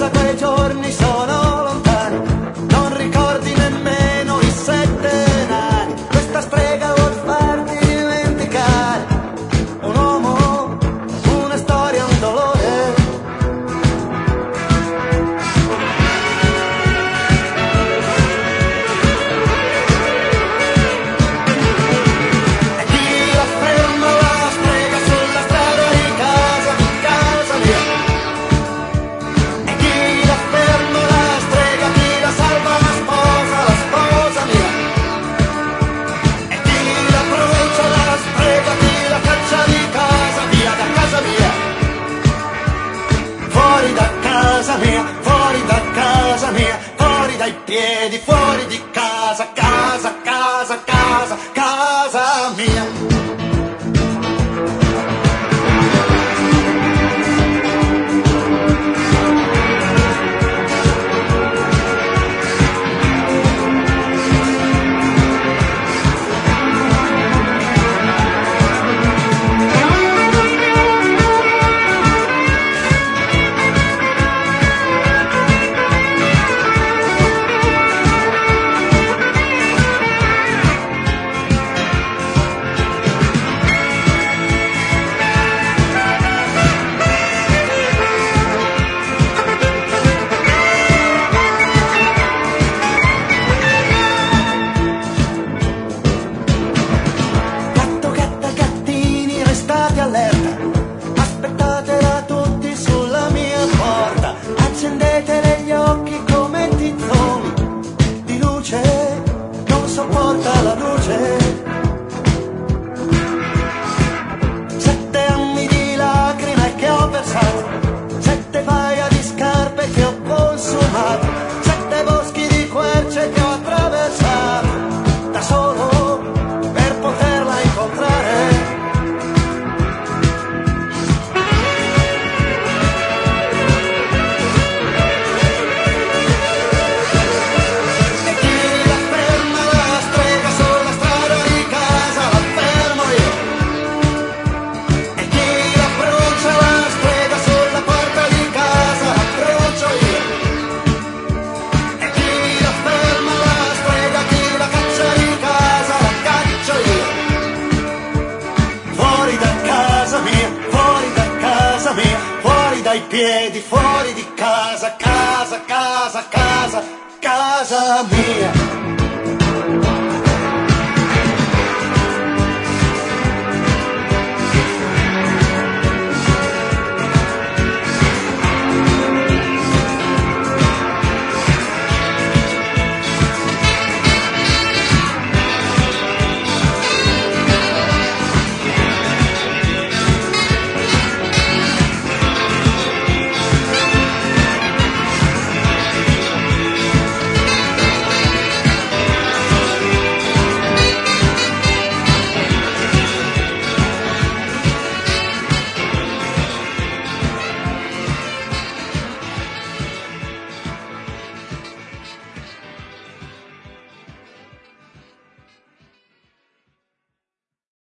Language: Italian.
sa quei giorni sono lontani, non ricordi nemmeno i 7 nani. Questa strega vuol farti dimenticare un uomo, una storia, un dolore. E chi la ferma la strega sulla strada di casa mia. E chi la ferma la strega, chi la salva la sposa mia. E chi la brucia la strega, chi la caccia di casa, via da casa mia. Fuori da casa mia, fuori da casa mia, fuori dai piedi, fuori di casa, casa, casa, casa, casa mia. Gatto, gatta, gattini, restate allerta, aspettatela tutti sulla mia porta, accendetele gli occhi come tizzoni di luce, non sopporta la luce. 7 anni di lacrime che ho versato, 7 paia di scarpe che ho consumato, 7 boschi di querce che ho attraversato da solo per poterla incontrare. E chi la ferma la strega sulla strada di casa, la fermo io. E chi la brucia la strega sulla porta di casa, la brucio io. E chi la ferma la strega, chi la caccia di casa, la caccio io. Fuori da casa mia, fuori da casa mia, fuori dai piedi, fuori di casa, casa, casa, casa, casa mia.